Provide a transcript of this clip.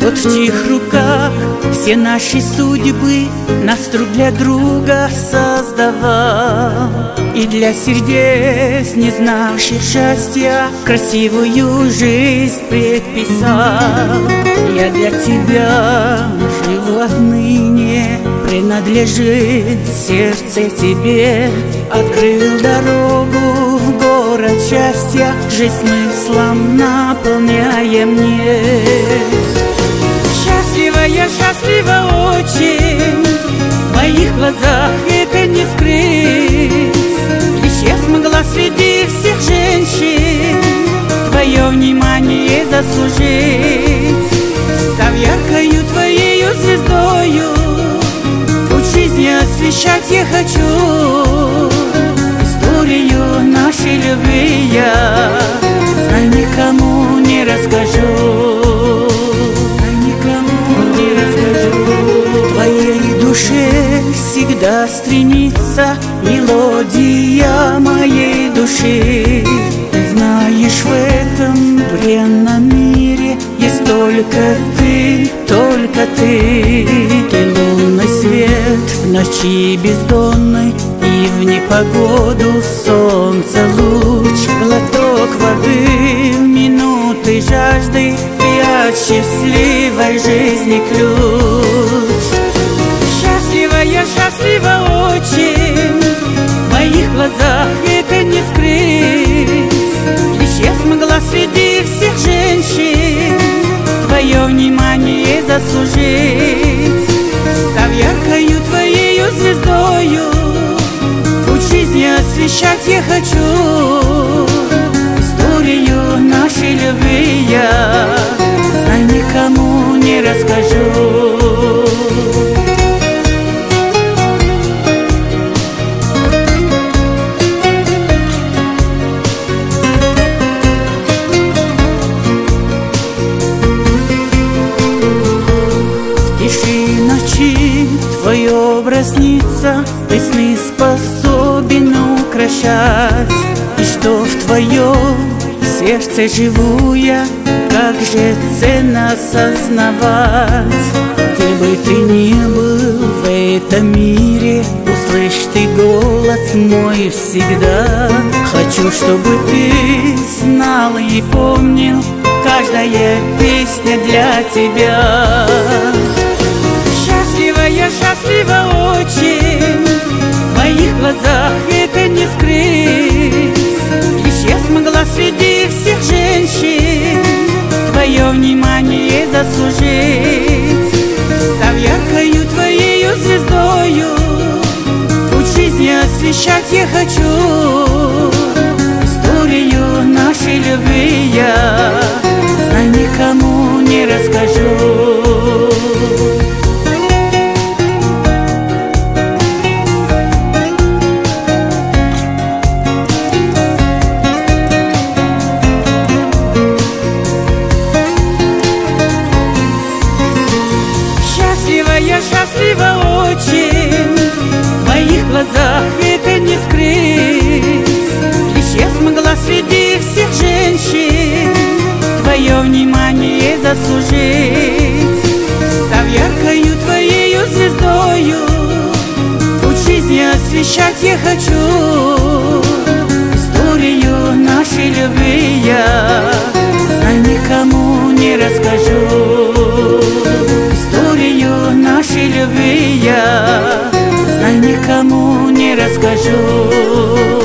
Тот, в чьих руках все наши судьбы, нас друг для друга создавал, и для сердец, не знавших счастья, красивую жизнь предписал. Я для тебя живу отныне, принадлежит сердце тебе. Открыл дорогу в город счастья, жизнь смыслом наполняя мне. Счастлива я, счастлива очень, в моих глазах это не скрыть. Лишь я смогла среди всех женщин твое внимание заслужить. Став яркою твоею звездою, путь жизни освещать я хочу. Историю нашей любви я, знай, никому не расскажу. В твоей душе всегда стремится мелодия моей души. Ты знаешь, в этом бренном мире есть только ты, только ты. Ты лунный свет в ночи бездонной, и в непогоду солнца луч. Глоток воды в минуты жажды, и от счастливой жизни ключ. Счастлива я, счастлива очень, в моих глазах это не скрыть. Лишь я смогла среди всех женщин твое внимание заслужить. Став яркою твоею звездою, путь жизни освещать я хочу. Историю нашей любви я, знай, никому не расскажу. В тиши ночи твой образ снится, ты сны способен украшать. И что в твоем сердце живу я, как же ценно осознавать. Где бы ты ни был в этом мире, услышь ты голос мой всегда. Хочу, чтобы ты знал и помнил, каждая песня для тебя. Счастлива я, счастлива очень, в моих глазах это не скрыть. Лишь я смогла среди всех женщин твое внимание заслужить. Став яркою твоею звездою, путь жизни освещать я хочу. Историю нашей любви я, знай, никому не расскажу. Я счастлива очень, в моих глазах это не скрыть. Лишь я смогла среди всех женщин твое внимание заслужить. Став яркою твоею звездою, путь жизни освещать я хочу. Историю нашей любви я, знай, никому не расскажу. Историю нашей любви я, знай, никому не расскажу.